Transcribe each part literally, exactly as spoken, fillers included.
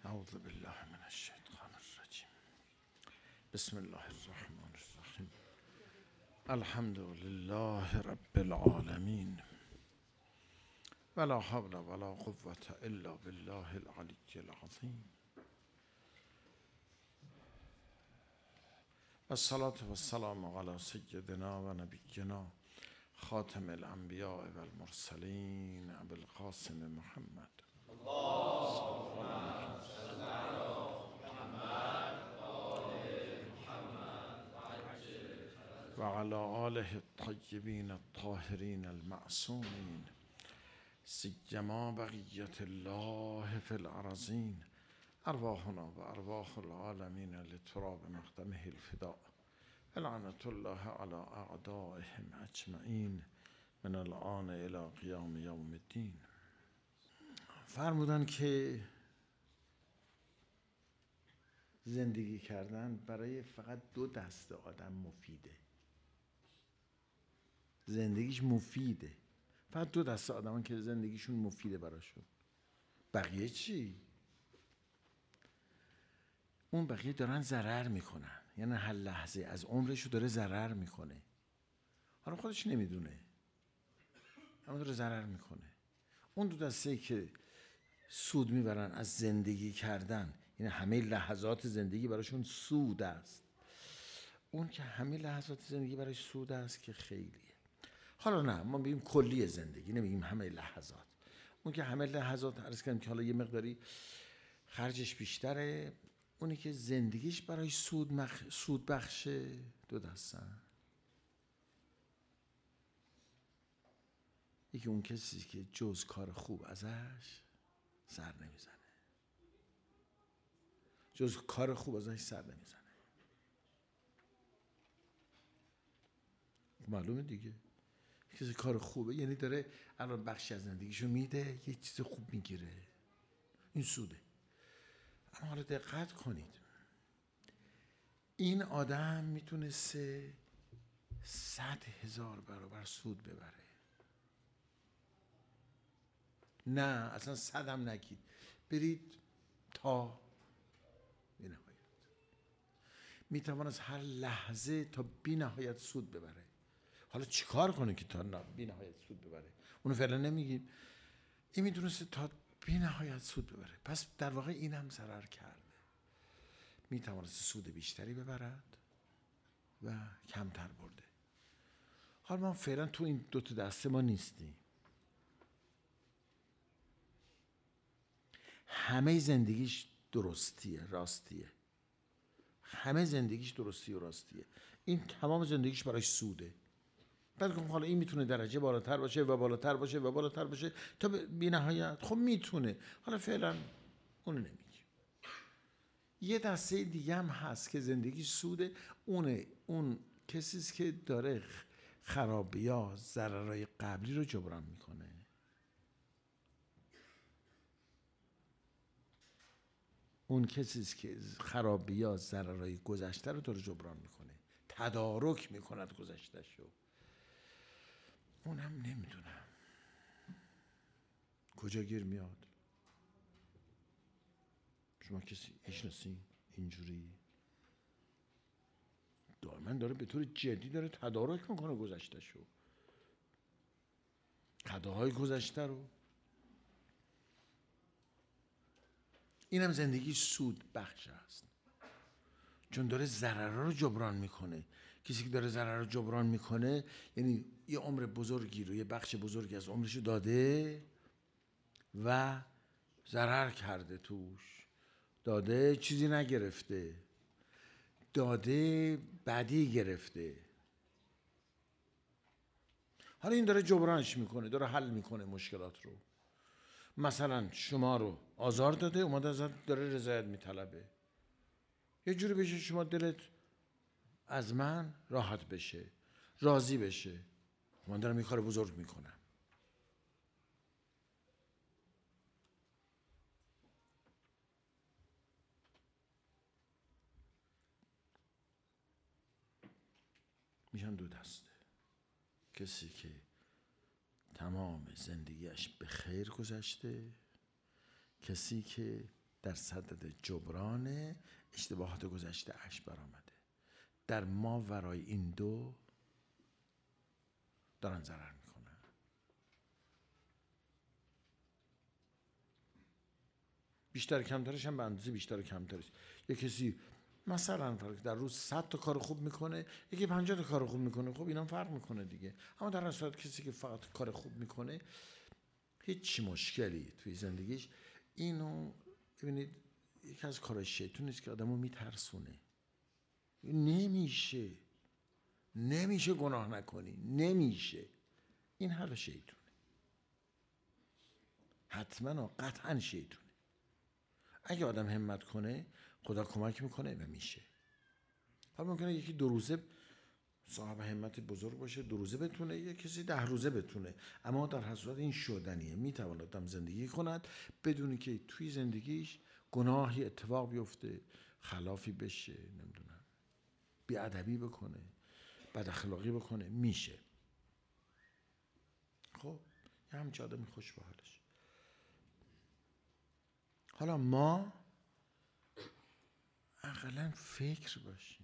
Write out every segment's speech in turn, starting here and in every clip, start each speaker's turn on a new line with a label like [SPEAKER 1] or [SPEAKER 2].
[SPEAKER 1] اعوذ بالله من الشیطان الرجیم. بسم الله الرحمن الرحیم. الحمد لله رب العالمین ولا حول ولا قوة الا بالله العلی العظیم. الصلاة والسلام على سیدنا و نبینا خاتم الانبیاء و المرسلین ابی القاسم محمد و علی آله الطیبین الطاهرین المعصومین سیما بقیة الله فی الارضین ارواحنا و ارواح العالمین لتراب مقدمه الفداء لعنة الله علی اعدائهم اجمعین من الآن الی قیام یوم الدین. فرمودن که زندگی کردن برای فقط دو دسته آدم مفیده. زندگیش مفیده، فقط دو دسته آدم که زندگیشون مفیده براشون. بقیه چی؟ اون بقیه دارن ضرر میکنن، یعنی هر لحظه از عمرشو داره ضرر میکنه. حالا خودش نمیدونه اما داره ضرر میکنه. اون دو دسته که سود میبرن از زندگی کردن، یعنی همه لحظات زندگی براشون سود است. اون که همه لحظات زندگی برایش سود است که خیلیه. حالا نه، ما بگیم کلی زندگی، نمیگیم همه لحظات. اون که همه لحظات عرض کردم که حالا یه مقداری خرجش بیشتره. اونی که زندگیش برای سود, مخ... سود بخشه دو دستن. یکی اون کسی که جز کار خوب ازش سر نمیزنه، جز کار خوب ازش سر نمیزنه. معلومه دیگه، کسی کار خوبه یعنی داره الان بخشی از زندگیشو میده، یه چیز خوب میگیره، این سوده. اما حالا دقت کنید، این آدم میتونسته صد هزار برابر سود ببره. نه اصلا صد هم نگید، برید تا بی نهایت. میتوان از هر لحظه تا بی نهایت سود ببره. حالا چیکار کنه که تا بی نهایت سود ببره؟ اونو فعلا نمیگیم. این میتونسته تا بی نهایت سود ببره، پس در واقع این هم ضرر کرده. میتوانست سود بیشتری ببرد و کمتر برده. حالا ما فعلا تو این دو تا دسته ما نیستیم. همه زندگیش درستیه، راستیه. همه زندگیش درستی و راستیه. این تمام زندگیش برایش سوده. بعد که حالا این میتونه درجه بالاتر باشه و بالاتر باشه و بالاتر باشه تا بی نهایت. خب میتونه. حالا فعلا اونو نمیگیم. یه دسته دیگه هم هست که زندگیش سوده. اونه اون کسیست که داره خرابی‌ها، ضررهای قبلی رو جبران میکنه. اون کسیست که خرابی‌ها، ضررهای گذشته رو داره جبران میکنه، تدارک میکند گذشته‌شو. اونم نمیدونم کجا گیر میاد. شما کسی میشناسین اینجوری دائما داره به طور جدی داره تدارک میکنه گذشته‌شو، خطاهای گذشته رو. اینم زندگی سود بخش است، چون داره ضرر رو جبران میکنه. کسی که داره ضرر رو جبران میکنه یعنی یه عمر بزرگی رو، یه بخش بزرگی از عمرش رو داده و ضرر کرده، توش داده چیزی نگرفته، داده بدی گرفته. حالا این داره جبرانش میکنه، داره حل میکنه مشکلات رو. مثلا شما رو آزار داده، اومده ازت داره رضایت میطلبه. یه جوری بشه شما دلت از من راحت بشه، راضی بشه. من دارم این کار بزرگ میکنم. میشن دو دسته. کسی که تمام زندگیش به خیر گذشته، کسی که در صدد جبران اشتباهات گذشته اش برآمده. در ما ورای این دو دارن ضرر میکنن. بیشتر کمترش هم به اندازه بیشتر کمترش. یه کسی مثلا در روز صد تا کار خوب میکنه، یکی پنجاه تا کار خوب میکنه، خب اینا فرق میکنه دیگه. اما در اصل کسی که فقط کار خوب میکنه هیچ مشکلی توی زندگیش، اینو ببینید یکی از کارهای شیطون است که آدمو میترسونه. نمیشه نمیشه گناه نکنی، نمیشه. این حال شیطونه، حتما و قطعا شیطونه. اگه آدم همت کنه خدا کمک میکنه و میشه. حالا ممکنه یکی دو روزه صاحب همت بزرگ باشه، دو روزه بتونه، یا کسی ده روزه بتونه، اما در هر صورت این شدنیه. میتواند آدم زندگی کند بدونی که توی زندگیش گناهی اتفاق بیفته، خلافی بشه، نمیدونم بیادبی بکنه، بد اخلاقی بکنه، میشه. خب یه همچه آدمی خوش به حالش. حالا ما اقلا فکر باشیم.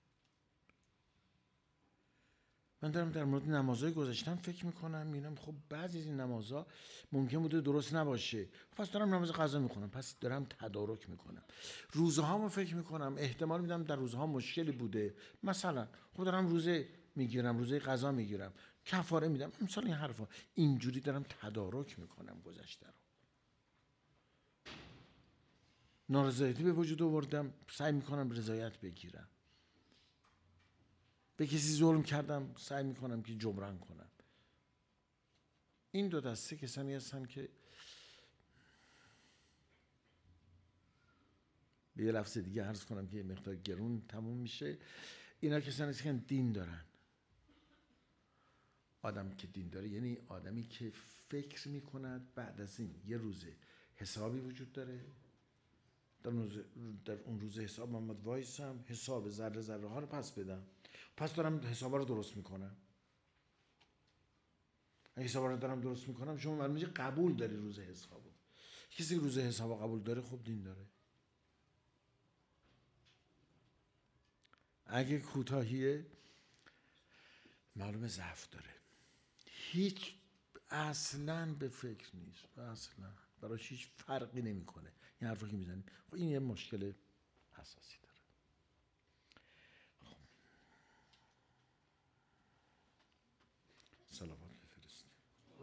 [SPEAKER 1] من دارم در مورد نمازهای گذاشتم فکر میکنم، میبینم خب بعضی از این نمازها ممکن بوده درست نباشه، پس دارم نماز قضا میکنم، پس دارم تدارک میکنم. روزهامو فکر میکنم، احتمال میدم در روزها مشکلی بوده، مثلا خب دارم روزه میگیرم، روزه قضا میگیرم، کفاره میدم، مثلا این حرفا. اینجوری دارم تدارک میکنم گذشته رو. نارضایتی به وجود آوردم، سعی میکنم رضایت بگیرم. به کسی ظلم کردم، سعی میکنم که جبران کنم. این دو دسته کسانی هستن که به یه لفظ دیگه عرض کنم که یه مقدار گرون تموم میشه، اینا کسانی هستن که دین دارن. آدم که دین داره یعنی آدمی که فکر میکند بعد از این یه روزه حسابی وجود داره، در, در اون روز حساب محمد وایسم، حساب ذره ذره ها رو پس بدم، پس دارم حساب رو درست میکنم. اگه حساب رو دارم درست میکنم، شما معلومه که قبول داری روز حسابو. کسی که روز حساب قبول داره خب دین داره. اگه کوتاهیه معلومه ضعف داره. هیچ اصلا به فکر نیست، اصلا براش هیچ فرقی نمیکنه این حرفا که میزنیم. خب این یه مشکل اساسی داره. خب. صلوات بفرستیم.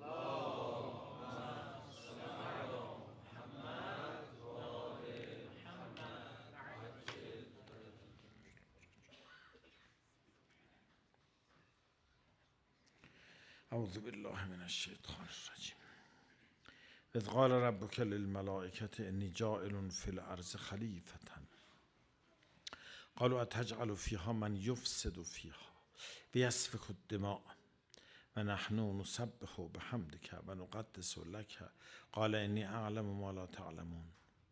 [SPEAKER 1] اعوذ بالله من الشیطان الرجیم. اذ قال ربک للملائکة انی جاعل فی الارض خلیفة قالوا اتجعل فیها من یفسد فیها ویسفک الدماء و نحن نسبح بحمدک و نقدس لک قال انی اعلم ما لا تعلمون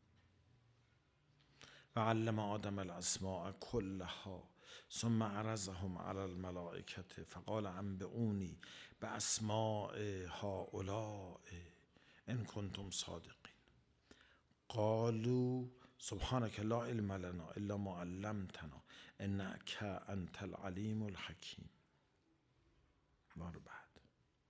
[SPEAKER 1] و علم آدم الاسماء كلها ثم عرضهم على الملائکة فقال انبئونی باسماء هؤلاء ان کنتم صادقین قالوا سبحانك لا علم لنا الا ما علمتنا انك انت العلیم الحکیم. بار بعد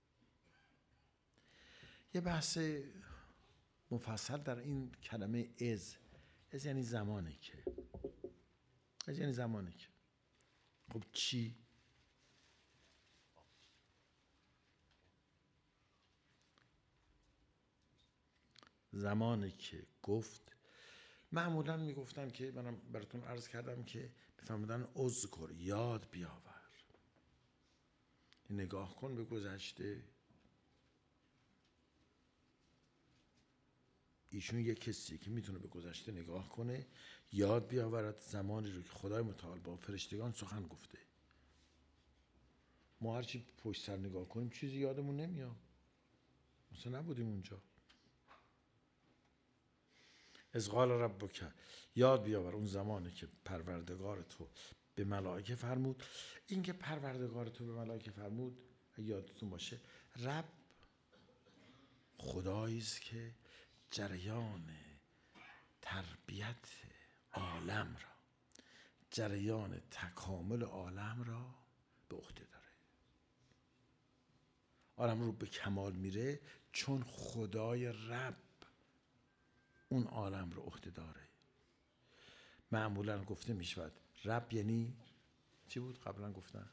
[SPEAKER 1] یه بحث مفصل در این کلمه از. از یعنی زمانه که. از یعنی زمانه که. خب چی؟ زمانی که گفت، معمولا میگفتن که منم براتون عرض کردم که میفهمدن اذکر، یاد بیاور، نگاه کن به گذشته. ایشون یک کسی که میتونه به گذشته نگاه کنه، یاد بیاورد زمانی رو که خدای متعال با فرشتگان سخن گفته. ما هرچی پشت سر نگاه کنیم چیزی یادمون نمیاد، مثلا نبودیم اونجا. اذ قال ربک، یاد بیاور اون زمانی که پروردگار تو به ملائکه فرمود. این که پروردگار تو به ملائکه فرمود یادتون باشه، رب خدایی است که جریان تربیت عالم را، جریان تکامل عالم را به عهده داره. عالم رو به کمال میره چون خدای رب اون عالم رو عهده داره. معمولا گفته میشود رب یعنی چی بود قبلا گفتن؟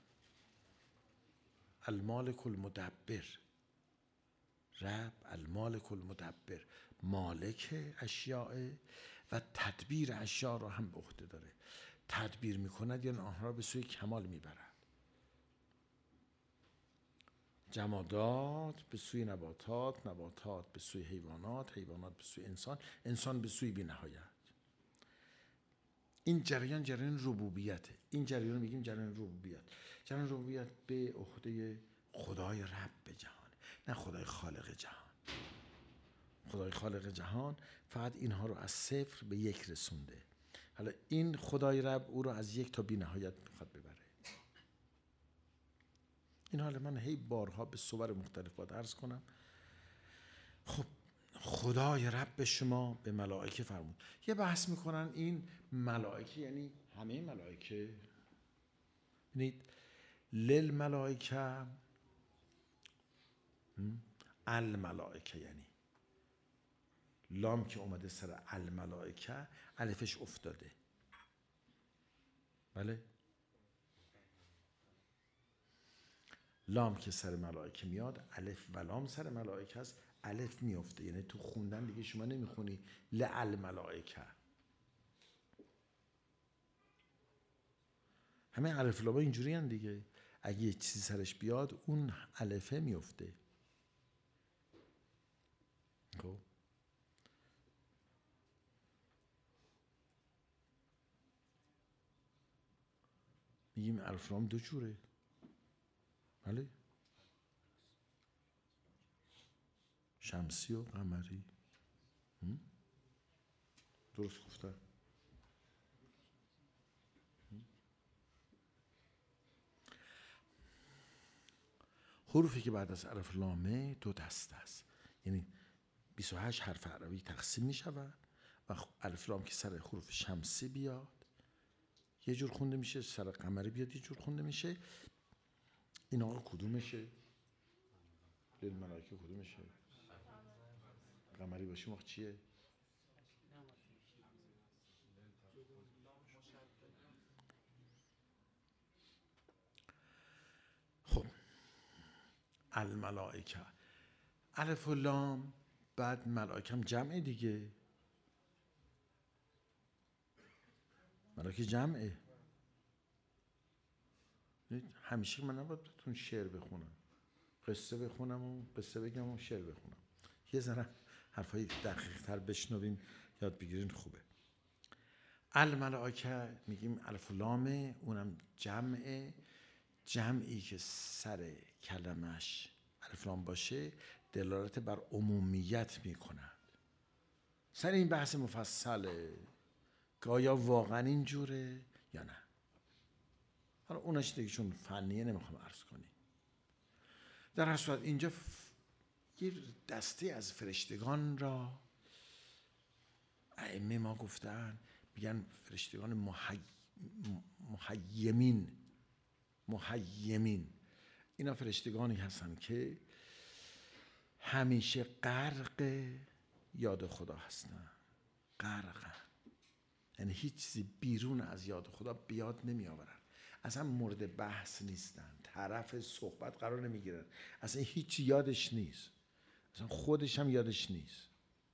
[SPEAKER 1] المالک المدبر. رب المالک المدبر، مالک اشیاء و تدبیر اشیاء را هم به عهده داره. تدبیر میکند یعنی آنها را به سوی کمال میبرد. جمادات به سوی نباتات، نباتات به سوی حیوانات، حیوانات به سوی انسان، انسان به سوی بی‌نهایت. این جریان جریان ربوبیته. این جریان میگیم جریان ربوبیت. جریان ربوبیت به عهده خدای رب جهان، نه خدای خالق جهان. خدای خالق جهان فقط اینها رو از صفر به یک رسونده. حالا این خدای رب او رو از یک تا بی نهایت میخواد ببره. این حال من هی بارها به صور مختلف باید عرض کنم. خب خدای رب به شما به ملائکه فرمود. یه بحث میکنن این ملائکه یعنی همه ملائکه. ببینید للملائکه، الملائکه یعنی لام که اومده سر الملائکه الفش افتاده. بله، لام که سر ملائکه میاد الف و لام سر ملائکه است، الف میفته. یعنی تو خوندن دیگه شما نمیخونی للملائکه. همه الف لام اینجوری هن دیگه. اگه یه چیزی سرش بیاد اون الفه میفته. خب میگیم الف لام دو جوره. بله، شمسی و قمری. درست گفتم. حروفی که بعد از الف لامه دو دسته است، یعنی بیست و هشت حرف عربی تقسیم می شود و الف لام که سر حروف شمسی بیاد یه جور خونده میشه، سر قمری بیاد یه جور خونده میشه. این آقا کدومشه؟ للملائکه کدومشه؟ قمری باشه موقع چیه؟ خب الملائکه الف و لام، بعد ملائکه هم جمعه دیگه. ملائکه جمعه. همیشه من نباید بهتون شعر بخونم، قصه بخونم و قصه بگم و شعر بخونم. یه ذره حرفای دقیق تر بشنوین یاد بگیرین خوبه. الملائکه میگیم الف و لامه، اونم جمعه. جمعی که سر کلمش الف لام باشه دلالت بر عمومیت میکند. سر این بحث مفصله که آیا واقعا اینجوره یا نه. حالا اونش دیگه چون فنیه نمیخوام عرض کنیم. در هر صورت اینجا ف... یه دسته از فرشتگان را ائمه ما گفتن، میگن فرشتگان محی... محیمین. محیمین اینا فرشتگانی هستن که همیشه غرق یاد خدا هستن. غرق یعنی هیچ چیزی بیرون از یاد خدا بیاد نمی آورن. اصلا مورد بحث نیستن، طرف صحبت قرار نمی گیرن، اصلا هیچ یادش نیست، اصلا خودش هم یادش نیست.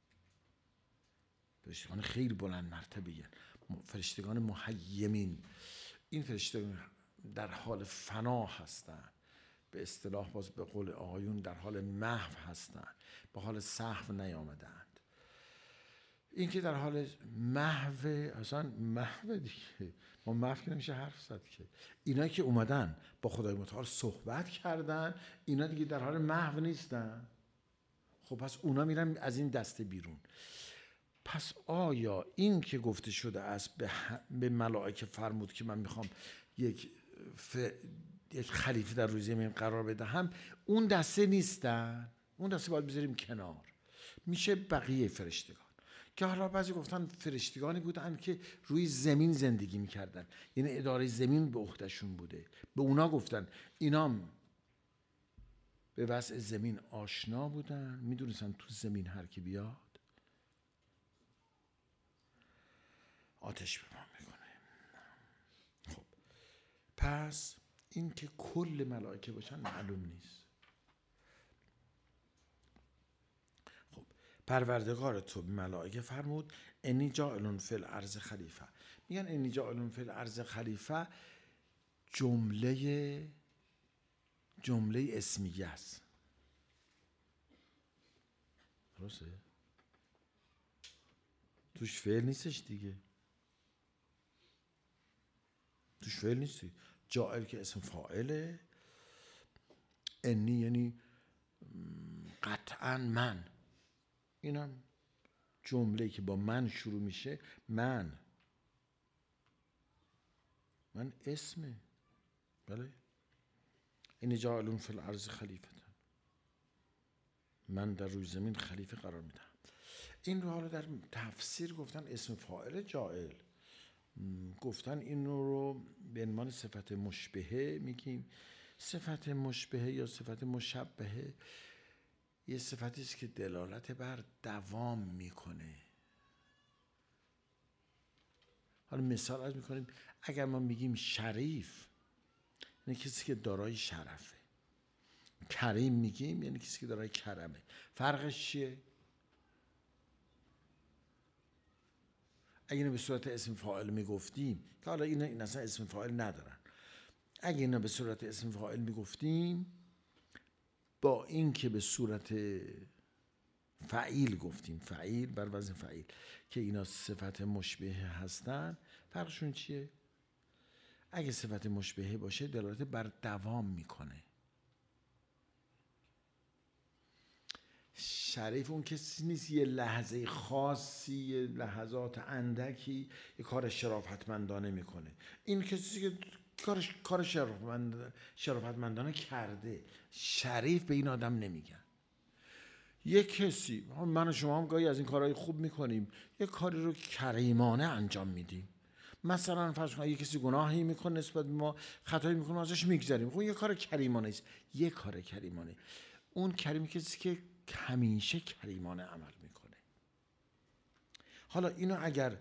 [SPEAKER 1] فرشتگان خیلی بلند مرتبه، فرشتگان محیمین. این فرشتگان در حال فنا هستند، به اصطلاح باز به قول آقایون در حال محو هستند، به حال سهو نیامدند. این که در حال محو، اصلا محو دیگه، ما محو که نمیشه حرف زد که. اینا که اومدن با خدای متعال صحبت کردن اینا دیگه در حال محو نیستن. خب پس اونا میرن از این دسته بیرون. پس آیا این که گفته شده است به, به ملائکه فرمود که من میخوام یک ف... یک خلیفه در روی زمین قرار بدهم، اون دسته نیستن؟ اون دسته باید بذاریم کنار. میشه بقیه فرشتگان که حالا بعضی گفتن فرشتگانی بودن که روی زمین زندگی میکردن، یعنی اداره زمین به عهدهشون بوده. به اونا گفتن اینام به وضع زمین آشنا بودن، میدونستن تو زمین هر کی بیاد آتش به ما میکنه. خب پس این که کل ملائکه باشن معلوم نیست. خب پروردگار تو ملائکه فرمود انی جاعل فی الارض خلیفه. میگن انی جاعل فی الارض خلیفه جمله جمله اسمیه است. درسته؟ توش فعل نیستش دیگه. توش فعل نیستی. جاعل که اسم فاعله، انی یعنی قطعا من. اینم جمله که با من شروع میشه. من من اسمه. بله. این جاعلون فی الارض خلیفه، من در روی زمین خلیفه قرار میدم. این رو حالا در تفسیر گفتن اسم فاعل جاعل، گفتن این رو به عنوان صفت مشبهه میگیم. صفت مشبهه یا صفت مشبهه یه صفتی است که دلالت بر دوام میکنه. حالا مثال از میکنیم، اگر ما میگیم شریف یعنی کسی که دارای شرفه، کریم میگیم یعنی کسی که دارای کرمه. فرقش چیه؟ اگه اینو به صورت اسم فاعل میگفتیم، که حالا اینا این اصلا اسم فاعل ندارن، اگه اینا به صورت اسم فاعل میگفتیم با این که به صورت فعیل گفتیم، فعیل بر وزن فعیل، که اینا صفت مشبهه هستن، فرقشون چیه؟ اگه صفت مشبهه باشه دلالت بر دوام میکنه. شریف اون کسی نیست یه لحظه خاصی، یه لحظات اندکی یه کار شرافتمندانه میکنه. این کسی که کارش کار شرافتمند شرافتمندانه کرده. شریف به این آدم نمیگن. یه کسی، من و شما هم گاهی از این کارهای خوب میکنیم، یه کاری رو کریمانه انجام میدیم. مثلا فرض کن یه کسی گناهی میکنه نسبت به ما، خطایی میکنه ازش میگذریم، خب یه کار کریمانه است. یه کار کریمانه. اون کریم کسی که همیشه کریمانه عمل میکنه. حالا اینو اگر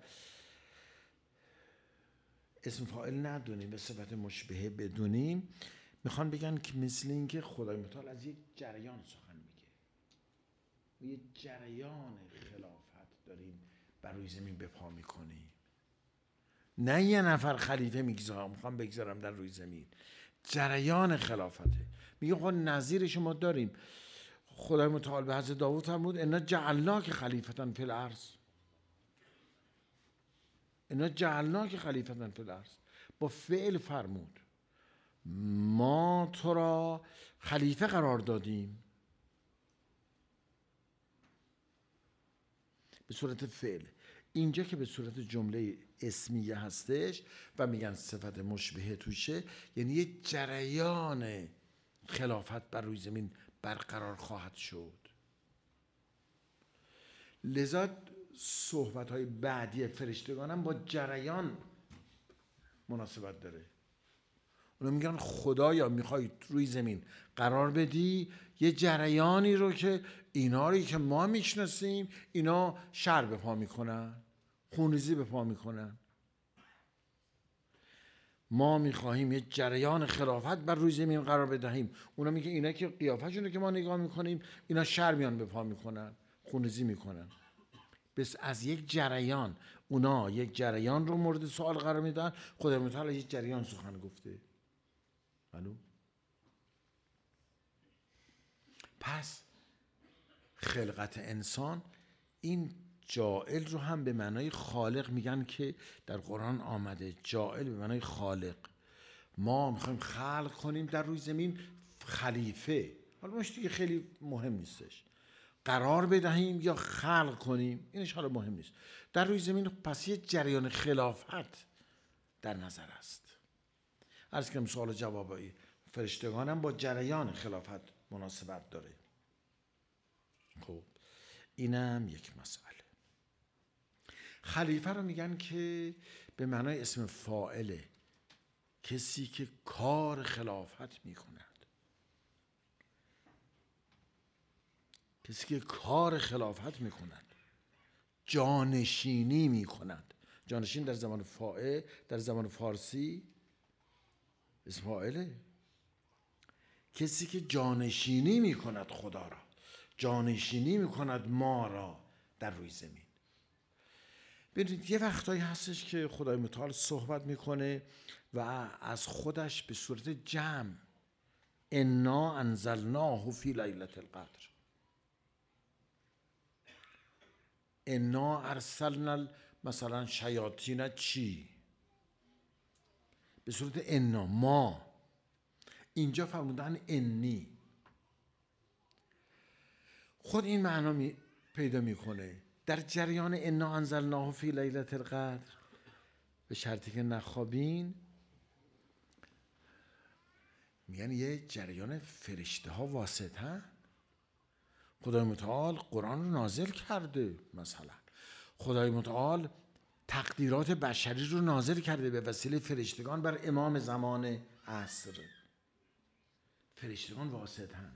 [SPEAKER 1] اسم فاعل ندونیم، به صفت مشبهه بدونیم، میخوان بگن که مثل این که خدای متعال از یک جریان سخن میگه و یه جریان خلافت داریم بر روی زمین به پا میکنیم. نه یه نفر خلیفه میگذارم میخوام بگذارم در روی زمین، جریان خلافته. میگه خب نظیر شما داریم. خدای متعال به حضرت داوود فرمود انا جعلناک خلیفتن فی الارض. انا جعلناک خلیفتن فی الارض، با فعل فرمود ما تو را خلیفه قرار دادیم، به صورت فعل. اینجا که به صورت جمله اسمیه هستش و میگن صفت مشبهه توشه، یعنی یه جریان خلافت بر روی زمین برقرار خواهد شد. لذا صحبت‌های بعدی فرشتگان هم با جریان مناسبت داره. اونا میگن خدایا میخوای روی زمین قرار بدی یه جریانی رو که اینا رو که ما میشناسیم اینا شر به پا میکنن، خونریزی به پا میکنن. ما میخواهیم یه جریان خلافت بر روی زمین قرار بدهیم. اونا میگه اینا که قیافه‌شون که ما نگاه میکنیم اینا شر میان به پا میکنن، خونریزی میکنن. بس از یک جریان، اونا یک جریان رو مورد سوال قرار میدن، خدای متعال یک جریان سخن گفته. معلوم؟ پس خلقت انسان، این جاعل رو هم به معنای خالق میگن که در قرآن آمده. جاعل به معنای خالق. ما میخوایم خلق کنیم در روی زمین خلیفه. حالا مش دیگه خیلی مهم نیستش قرار بدهیم یا خلق کنیم، اینش حالا مهم نیست. در روی زمین پس یه جریان خلافت در نظر است. عرض کنم سوال و جوابایی فرشتگان هم با جریان خلافت مناسبت داره. خب اینم یک مسئله. خلیفه رو میگن که به معنای اسم فاعله، کسی که کار خلافت میکند، کسی که کار خلافت میکند، جانشینی میکند. جانشین در زمان فاعل، در زمان فارسی اسم فاعله، کسی که جانشینی میکند خدا را، جانشینی میکند ما را در روی زمین. ببینید یه وقتایی هستش که خدای متعال صحبت میکنه و از خودش به صورت جمع، انا انزلناه فی لیلة القدر، انا ارسلنا مثلا شیاطین چی، به صورت انا، ما. اینجا فرمودن انی، خود این معنا می پیدا میکنه در جریان انا انزلناه فی لیلة القدر، به شرطی که نخوابین. میگن یه جریان فرشته ها واسطه، خدای متعال قرآن رو نازل کرده، مثلا خدای متعال تقدیرات بشری رو نازل کرده به وسیله فرشتگان بر امام زمان عصر. فرشتگان واسطن،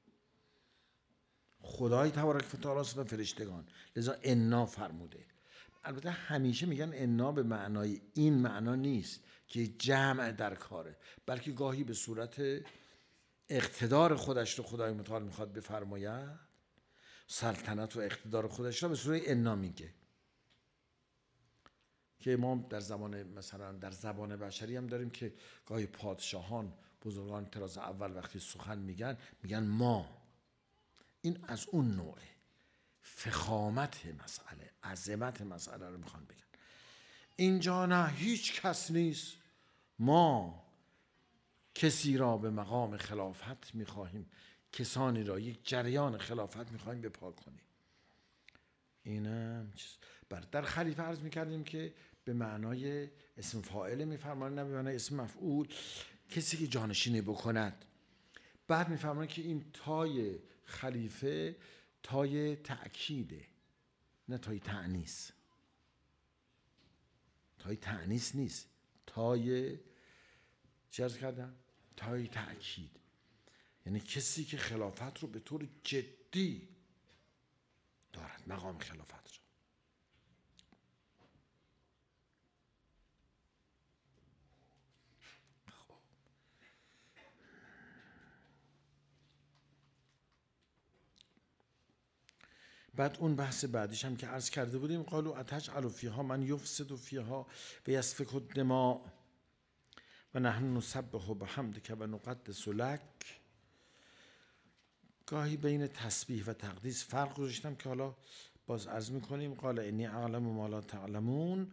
[SPEAKER 1] خدای تبارک و تعالی و فرشتگان، لذا انا فرموده. البته همیشه میگن انا به معنای این معنا نیست که جمع در کاره، بلکه گاهی به صورت اقتدار خودش رو خدای متعال میخواد بفرماید، سلطنت و اقتدار خودش رو به صورت انا میگه، که ما در زمان مثلا در زبان بشری هم داریم که گاهی پادشاهان، بزرگان طراز اول وقتی سخن میگن میگن ما. این از اون نوعه، فخامت مسئله، عظمت مسئله رو میخوان بگن. اینجا نه، هیچ کس نیست، ما کسی را به مقام خلافت میخواهیم، کسانی را یک جریان خلافت میخواهیم به پا کنیم. اینم چیز بر در خلیفه عرض میکردیم که به معنای اسم فاعل میفرمایند، نه به معنای اسم مفعول، کسی که جانشینی بکند. بعد میفرمایند که این تای خلیفه تای تأکیده، نه تای تأنیث. تای تأنیث نیست، تای چی عرض کردم؟ تای تأکید، یعنی کسی که خلافت رو به طور جدی دارد، مقام خلافت رو. خب. بعد اون بحث بعدیش هم که عرض کرده بودیم، قالوا اتجعل فیها من یفسد فیها و یسفک الدماء و نحن نسبح بحمدک و نقدس لک. گاهی بین تسبیح و تقدیس فرق گذاشتم که حالا باز عرض میکنیم. قال انی اعلم ما لا تعلمون.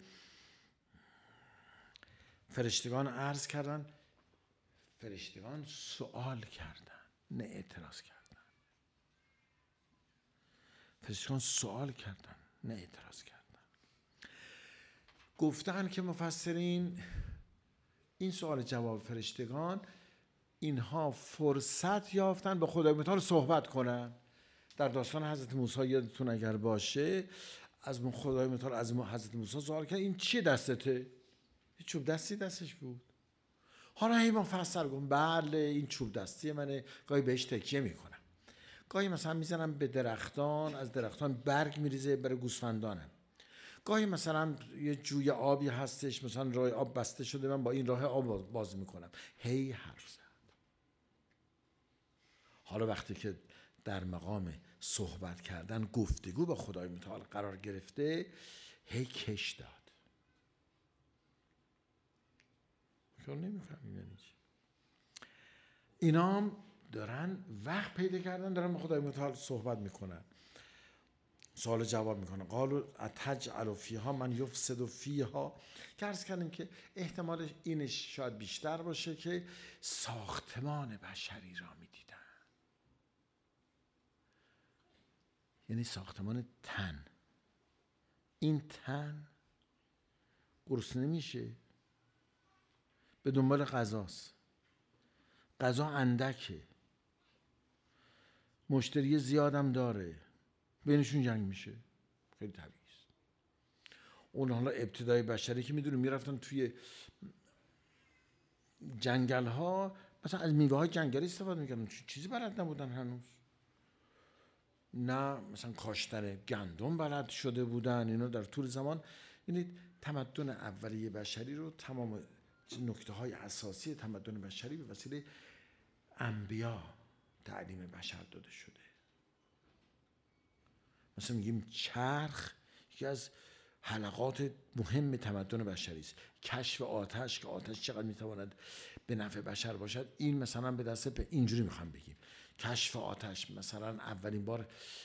[SPEAKER 1] فرشتگان عرض کردن، فرشتگان سوال کردن، نه اعتراض کردن. فرشتگان سوال کردن، نه اعتراض کردن. گفتن که مفسرین این سوال جواب فرشتگان، اینها فرصت یافتن به خدای متعال صحبت کنن. در داستان حضرت موسی یادتون اگر باشه، از خدای متعال از حضرت موسی سوال کرد این چیه دستته؟ این چوب دستی دستش بود. حالا هی مفسر گفت بله این چوب دستی منه، گاهی بهش تکیه میکنم، گاهی مثلا میزنم به درختان، از درختان برگ میریزه برای گوسفندانم، گاهی مثلا یه جوی آبی هستش، مثلا راه آب بسته شده، من با این راه آب باز میکنم. هی حرف زد. حالا وقتی که در مقام صحبت کردن، گفتگو با خدای متعال قرار گرفته، هی کش داد. شما نمیفهمید یعنی چی. اینا دارن وقت پیدا کردن، دارن با خدای متعال صحبت میکنن، سوال جواب میکنن. قالوا اتجعل فیها من یفسد فیها، که عرض کردیم که احتمال اینش شاید بیشتر باشه که ساختمان بشری را میدیدن، یعنی ساختمان تن. این تن گرسنه میشه، به دنبال غذاست، غذا اندکه، مشتری زیادم داره، بینشون جنگ میشه، خیلی طبیعی است. اون حالا ابتدای بشری که میدونیم میرفتن توی جنگل ها مثلا از میوه های جنگلی استفاده میکردن، چیزی بلد نبودن هنوز، نه مثلا کاشتن گندم بلد شده بودن اینا در طول زمان. یعنی تمدن اولیه بشری رو تمام نکته های اساسی تمدن بشری به وسیله انبیا تعلیم بشر داده شده. مثلا میگیم چرخ یکی از حلقات مهم تمدن بشری است. کشف آتش که آتش چقدر میتواند به نفع بشر باشد، این مثلا به دست به اینجوری میخوام بگیم کشف آتش، مثلا اولین بار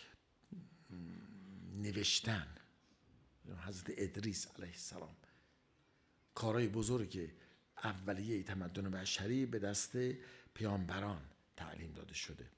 [SPEAKER 1] نوشتن حضرت ادریس علیه السلام، کارهای بزرگ اولیه تمدن بشری به دست پیامبران تعلیم داده شده.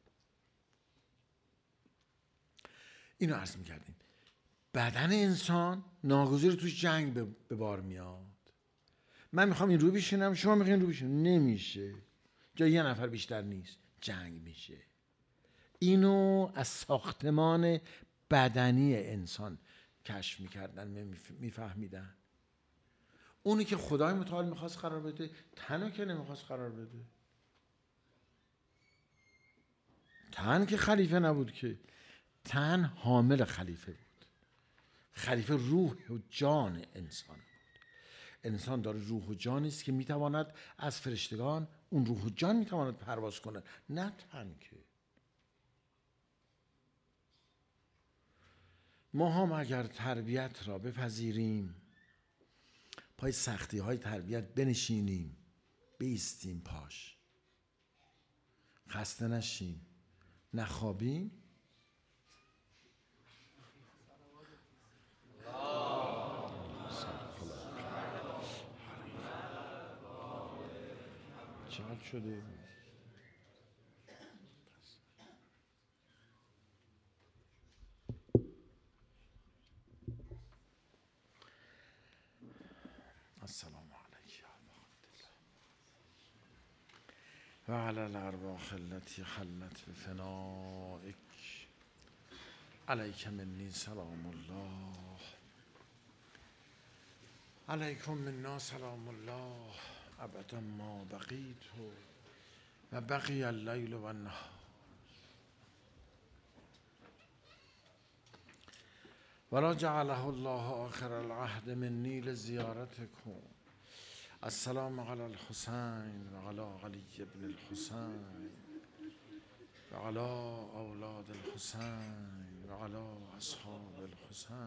[SPEAKER 1] اینو عرض میکردیم. بدن انسان ناگزیر توش جنگ به بار میاد. من میخوام این رو بشینم، شما میخواین این رو بشینم، نمیشه، جای یه نفر بیشتر نیست، جنگ میشه. اینو از ساختمان بدنی انسان کشف میکردن، میفهمیدن. اونی که خدای متعال میخواست قرار بده، تنو که نمیخواست قرار بده. تن که خلیفه نبود که، تن حامل خلیفه بود. خلیفه روح و جان انسان بود. انسان داره روح و جانی است که میتواند از فرشتگان اون روح و جان میتواند پرواز کنه، نه تن که. ما هم اگر تربیت را بپذیریم، پای سختی های تربیت بنشینیم، بیستیم پاش، خسته نشیم، نخوابیم، چقدر شده؟ السلام علیک و علی الارواح التي حلت بفنائک، علیک منی سلام الله، علیکم منا سلام الله ابدا ما بقیت و بقی اللیل و النهار. ولا جعله الله آخر العهد منی لزیارتکم. السلام علی الحسین و علی علی بن الحسین و علی اولاد الحسین و علی اصحاب الحسین.